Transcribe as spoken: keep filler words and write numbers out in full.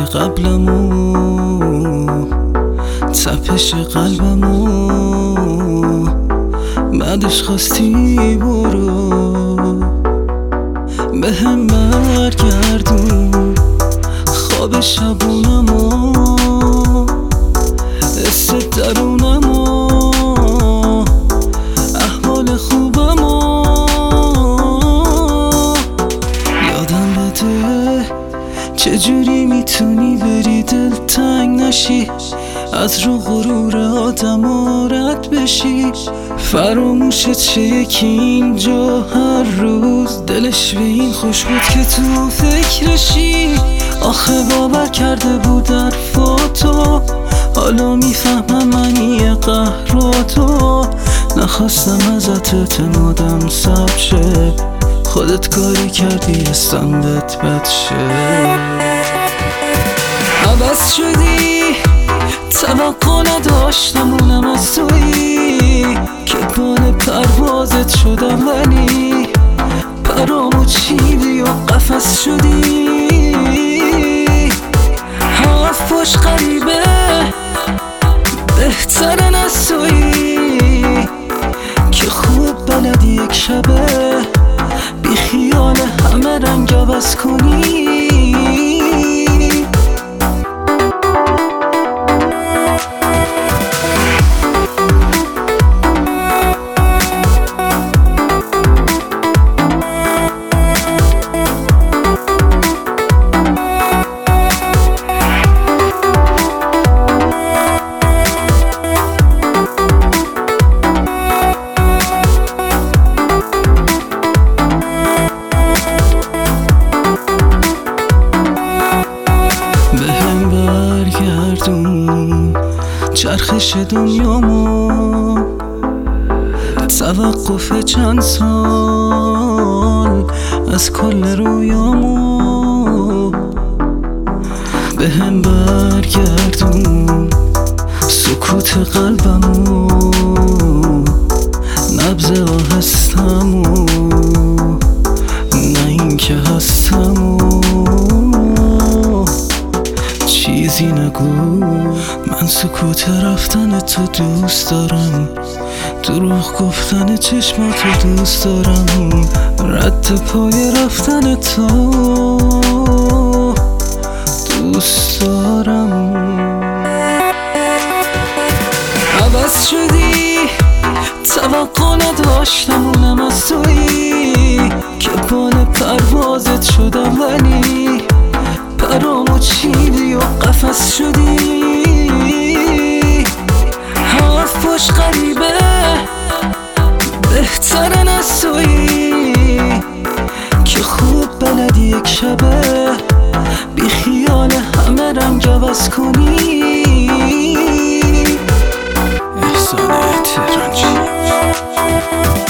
قبلمو، تپش قلبمو، بعدش خواستی برو به هم برگردون خواب شبونمو، حس درونمو، احوال خوبمو یادم بده چجوری میتونی بری دلتنگ نشی، از رو غرور آدم رد بشی. فراموشت شه یکی اینجا هر روز دلش به این خوش بود که تو فکرشی. آخه باور کرده بود حرفاتو، حالا میفهمم منی قهراتو. نخواستم ازت اعتمادم ثبت شه، خودت کاری کردی استندت بد شه. عوض شدی توقع نداشتم اونم از تویی که بال پروازت شدم، ولی پرامو چیدی و قفس شدی. حرف باش غریبه بهترن از تویی که خوب بلدی یک شبه بی خیال همه رنگ عوض کنی. چرخش دنیامو، توقف چند سال از کل رویامو، به هم برگردون سکوت قلبمو، نبض آهستمو، نه این که هستمو. چیزی نگو، من سکوت رفتن تو دوست دارم، دروغ گفتن چشماتو دوست دارم، رد پای رفتن تو دوست دارم. عوض شدی توقع نداشتم اونم از تویی که بال پروازت شدم، ولی پرامو چیدی و قفس شدی. حرف باش غریبه بهترن از تویی که خوب بلدی یک شبه بی خیال همه رنگ عوض کنی. احسان تهرانچی.